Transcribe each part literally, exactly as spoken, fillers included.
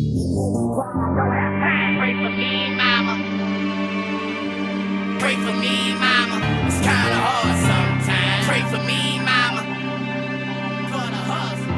Pray for me, mama. Pray for me, mama. It's kinda hard sometimes. Pray for me, mama. For the hustle.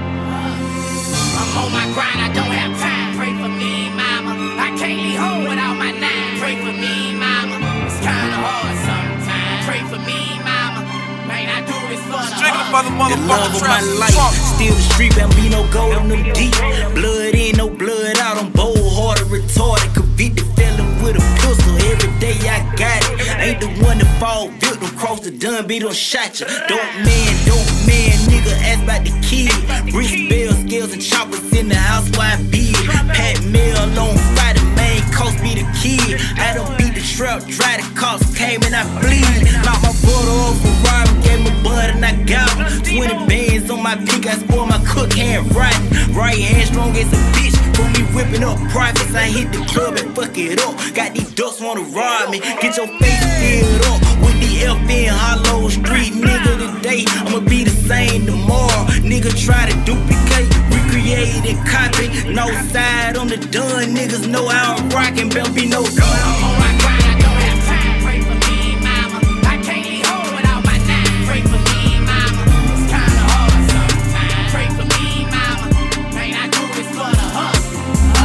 I'm on my grind, I don't have time. Pray for me, mama. I can't leave home without my nine. Pray for me, mama. It's kinda hard sometimes. Pray for me, mama. Man, I do this for the hustle. The love of my life, still the street, Bambino gold on them deep. Blood in, no blood out, I'm bold, harder, retarded, convicted felon with a pistol. Every day I got it, ain't the one to fall victim, cross the dun, beat on shot ya. Dope man, dope man, nigga, ask about the kid. Bricks, bells, scales, and choppers in the house, why I be it. Pat Mill on Friday, main cost be the kid. I don't beat the trap, dry the cops, came and I bleed. Knocked my brother off a ride, gave me blood and I got him. Twenty bands on my pink, I spoil my cook hand rotten. Right hand strong as a bitch, for me whipping up profits. I hit the club and fuck it up. Got these ducks wanna rob me, get your face filled up with the F N Hollow Street. Nigga today, I'ma be the same tomorrow. Nigga try to duplicate, recreate and copy. No side on the done, niggas know how I'm rockin', Bambino I'm on my grind, I don't have time. Pray for me, mama. I can't leave home without my nine. Pray for me, mama. It's kinda hard sometimes. Pray for me, mama. Man, I do this for the hustle.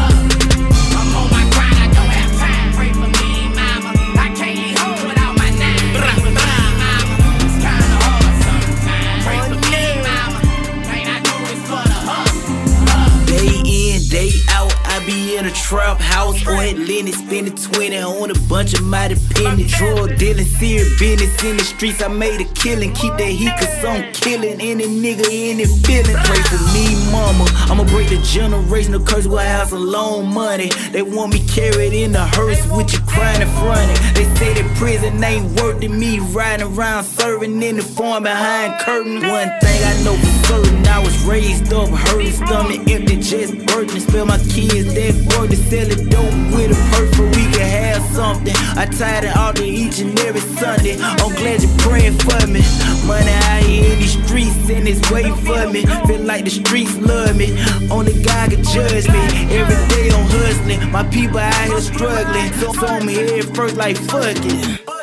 I'm on my grind, I don't have time. Pray for me, mama. I can't leave home without my nine. Pray for me, mama. It's kinda hard sometimes. Pray for me, mama. Man, I do this for the hustle. Day in, day out, I be in a trap house or Atlantic, spending twenty on a bunch of my dependent. Drug dealing, serious business in the streets. I made a killing, keep that heat cause I'm killing any nigga, any feeling. Pray for me, mama. I'ma break the generational curse, we'll have some loan money. They want me carried in the hearse with you crying in front of. They say that prison ain't worth it, me riding around serving in the farm behind curtain. One thing I know for certain, I was raised up, hurting stomach, empty chest, burden. Spell my kids that word to sell it dope with a purse so we can have something. I tied it all to each and every Sunday. I'm glad you're praying for me. Money out here in these streets and it's waiting for me. Feel like the streets love me. Only God can judge me. Every day I'm hustling. My people out here struggling. So I'm here first like fuck it.